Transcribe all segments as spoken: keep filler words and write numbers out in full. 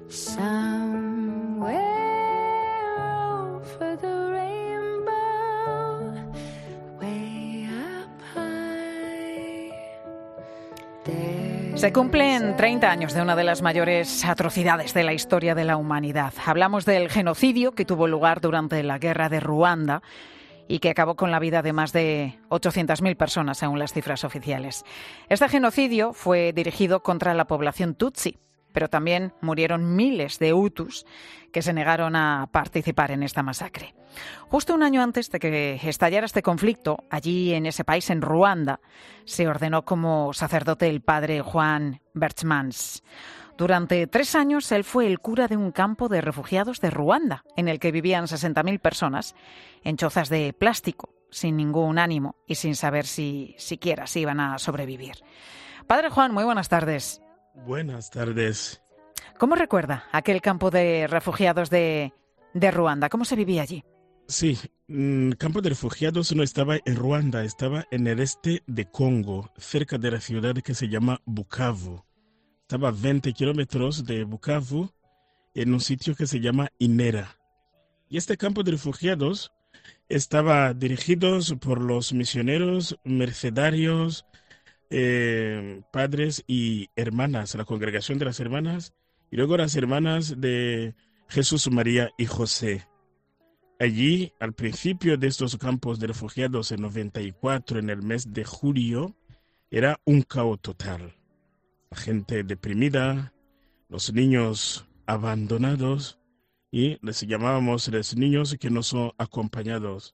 Somewhere over the rainbow, way up high, Se cumplen treinta años de una de las mayores atrocidades de la historia de la humanidad. Hablamos del genocidio que tuvo lugar durante la guerra de Ruanda y que acabó con la vida de más de ochocientas mil personas, según las cifras oficiales. Este genocidio fue dirigido contra la población tutsi, pero también murieron miles de hutus que se negaron a participar en esta masacre. Justo un año antes de que estallara este conflicto, allí en ese país, en Ruanda, se ordenó como sacerdote el padre Juan Berchmans. Durante tres años él fue el cura de un campo de refugiados de Ruanda, en el que vivían sesenta mil personas en chozas de plástico, sin ningún ánimo y sin saber si siquiera si iban a sobrevivir. Padre Juan, muy buenas tardes. Buenas tardes. ¿Cómo recuerda aquel campo de refugiados de, de Ruanda? ¿Cómo se vivía allí? Sí, el campo de refugiados no estaba en Ruanda, estaba en el este de Congo, cerca de la ciudad que se llama Bukavu. Estaba a veinte kilómetros de Bukavu, en un sitio que se llama Inera. Y este campo de refugiados estaba dirigido por los misioneros, mercedarios, eh, padres y hermanas, la congregación de las hermanas, y luego las hermanas de Jesús, María y José. Allí, al principio de estos campos de refugiados en noventa y cuatro, en el mes de julio, era un caos total. La gente deprimida, los niños abandonados, y les llamábamos los niños que no son acompañados.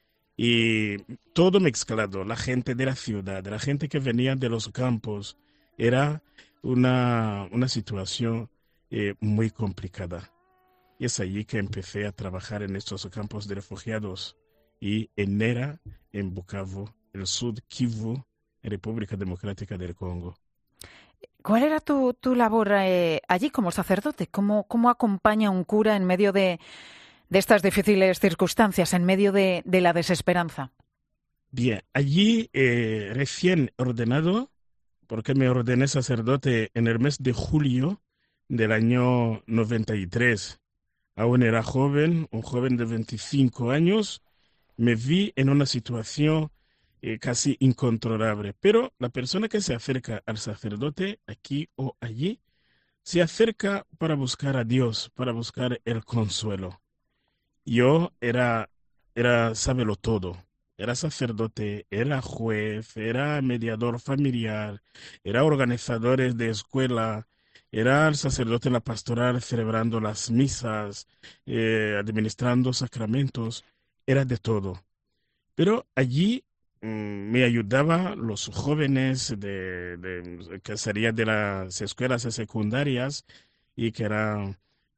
Y todo mezclado, la gente de la ciudad, la gente que venía de los campos, era una, una situación eh, muy complicada. Y es allí que empecé a trabajar en estos campos de refugiados y en Nera, en Bukavu, el Sud Kivu, en República Democrática del Congo. ¿Cuál era tu, tu labor eh, allí como sacerdote? ¿Cómo, cómo acompaña un cura en medio de, de estas difíciles circunstancias, en medio de, de la desesperanza? Bien, allí eh, recién ordenado, porque me ordené sacerdote en el mes de julio del año noventa y tres. Aún era joven, un joven de veinticinco años, me vi en una situación eh, casi incontrolable. Pero la persona que se acerca al sacerdote, aquí o allí, se acerca para buscar a Dios, para buscar el consuelo. Yo era, era sábelo todo. Era sacerdote, era juez, era mediador familiar, era organizador de escuela, era el sacerdote en la pastoral celebrando las misas, eh, administrando sacramentos, era de todo. Pero allí mm, me ayudaban los jóvenes de, de, que serían de las escuelas secundarias y que eran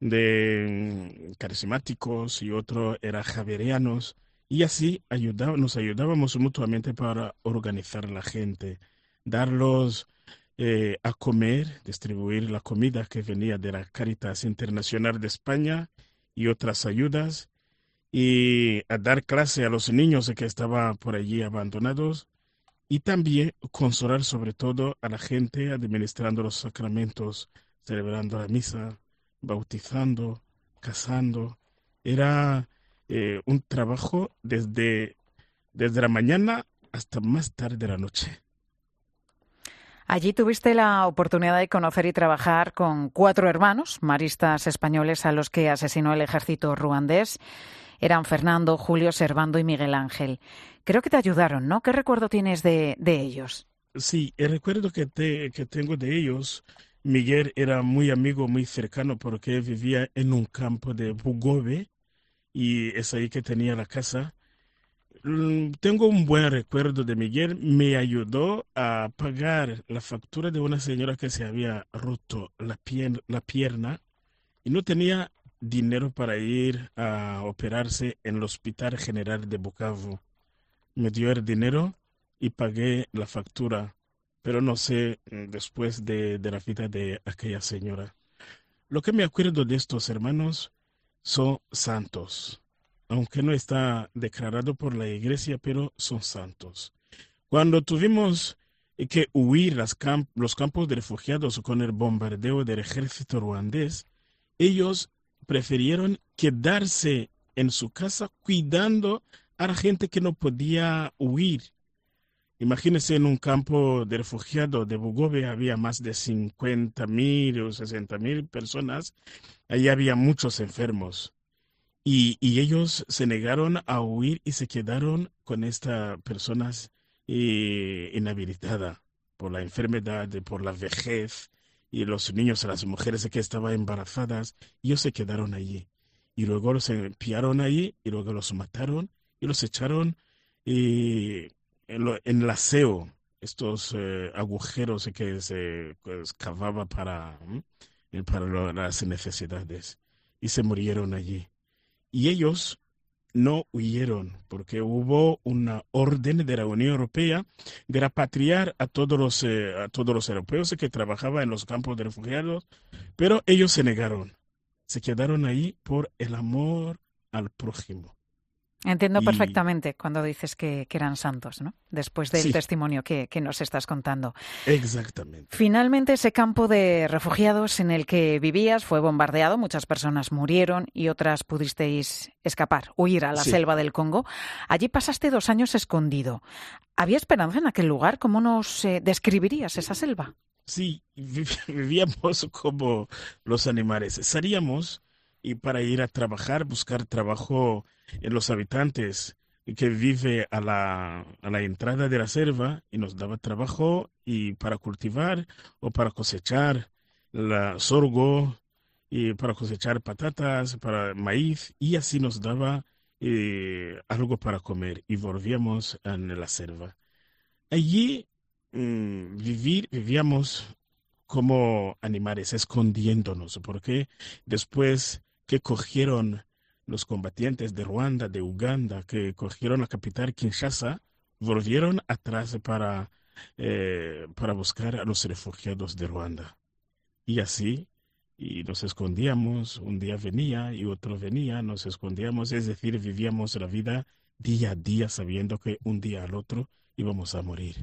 de mm, carismáticos y otros eran javerianos. Y así ayudaba, nos ayudábamos mutuamente para organizar la gente, darlos eh, a comer, distribuir la comida que venía de la Cáritas Internacional de España y otras ayudas, y a dar clase a los niños que estaban por allí abandonados, y también consolar sobre todo a la gente administrando los sacramentos, celebrando la misa, bautizando, casando. Era eh, un trabajo desde, desde la mañana hasta más tarde de la noche. Allí tuviste la oportunidad de conocer y trabajar con cuatro hermanos, maristas españoles a los que asesinó el ejército ruandés. Eran Fernando, Julio, Servando y Miguel Ángel. Creo que te ayudaron, ¿no? ¿Qué recuerdo tienes de, de ellos? Sí, el recuerdo que, te, que tengo de ellos, Miguel era muy amigo, muy cercano, porque vivía en un campo de Bugobe y es ahí que tenía la casa. Mm, Tengo un buen recuerdo de Miguel. Me ayudó a pagar la factura de una señora que se había roto la, pier- la pierna y no tenía dinero para ir a operarse en el Hospital General de Bukavu. Me dio el dinero y pagué la factura, pero no sé mm, después de, de la vida de aquella señora. Lo que me acuerdo de estos hermanos son santos, aunque no está declarado por la iglesia, pero son santos. Cuando tuvimos que huir las camp- los campos de refugiados con el bombardeo del ejército ruandés, ellos prefirieron quedarse en su casa cuidando a la gente que no podía huir. Imagínense, en un campo de refugiados de Bugove había más de cincuenta mil o sesenta mil personas. Allí había muchos enfermos. Y, y ellos se negaron a huir y se quedaron con estas personas eh, inhabilitadas por la enfermedad, por la vejez, y los niños, las mujeres que estaban embarazadas, ellos se quedaron allí. Y luego los enviaron allí y luego los mataron y los echaron eh, en, lo, en el aseo, estos eh, agujeros que se pues, cavaba para, ¿eh? para lo, las necesidades. Y se murieron allí. Y ellos no huyeron porque hubo una orden de la Unión Europea de repatriar a todos los, eh, a todos los europeos que trabajaban en los campos de refugiados, pero ellos se negaron. Se quedaron ahí por el amor al prójimo. Entiendo Y- perfectamente cuando dices que, que eran santos, ¿no? Después del Sí. testimonio que, que nos estás contando. Exactamente. Finalmente, ese campo de refugiados en el que vivías fue bombardeado, muchas personas murieron y otras pudisteis escapar, huir a la Sí. selva del Congo. Allí pasaste dos años escondido. ¿Había esperanza en aquel lugar? ¿Cómo nos eh, describirías esa selva? Sí, vi- vivíamos como los animales. Salíamos y para ir a trabajar, buscar trabajo en los habitantes que vive a la, a la entrada de la selva y nos daba trabajo y para cultivar o para cosechar la sorgo y para cosechar patatas, para maíz y así nos daba eh, algo para comer y volvíamos en la selva. Allí mm, vivir, vivíamos como animales, escondiéndonos, porque después que cogieron los combatientes de Ruanda, de Uganda, que cogieron la capital Kinshasa, volvieron atrás para, eh, para buscar a los refugiados de Ruanda. Y así, y nos escondíamos, un día venía y otro venía, nos escondíamos, es decir, vivíamos la vida día a día sabiendo que un día al otro íbamos a morir.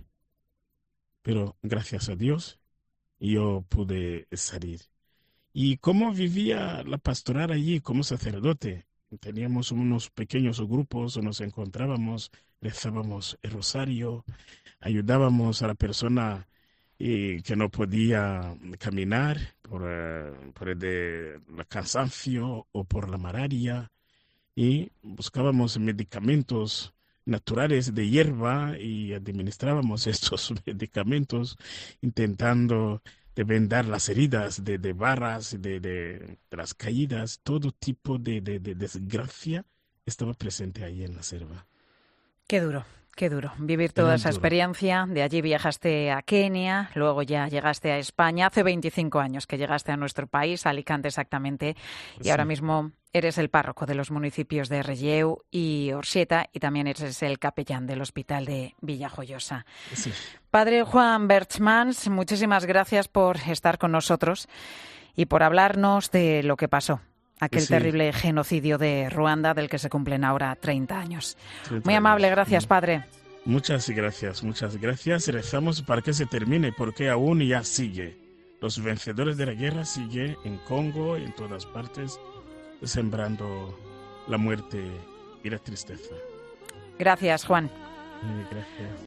Pero gracias a Dios, yo pude salir. ¿Y cómo vivía la pastoral allí como sacerdote? Teníamos unos pequeños grupos, nos encontrábamos, rezábamos el rosario, ayudábamos a la persona eh, que no podía caminar por, eh, por el de la cansancio o por la malaria y buscábamos medicamentos naturales de hierba y administrábamos estos medicamentos intentando de vendar las heridas de, de barras, de, de, de las caídas, todo tipo de, de, de desgracia estaba presente ahí en la selva. Qué duro, qué duro. Vivir toda Era esa duro. experiencia. De allí viajaste a Kenia, luego ya llegaste a España. Hace veinticinco años que llegaste a nuestro país, a Alicante exactamente, y Sí. ahora mismo eres el párroco de los municipios de Relleu y Orxeta y también eres el capellán del Hospital de Villajoyosa. Sí. Padre Juan Berchmans, muchísimas gracias por estar con nosotros y por hablarnos de lo que pasó. Aquel Sí. terrible genocidio de Ruanda del que se cumplen ahora treinta años. treinta Muy amable, años. gracias, Mm. padre. Muchas gracias, muchas gracias. Rezamos para que se termine, porque aún ya sigue. Los vencedores de la guerra siguen en Congo y en todas partes, sembrando la muerte y la tristeza. Gracias, Juan. Eh, Gracias.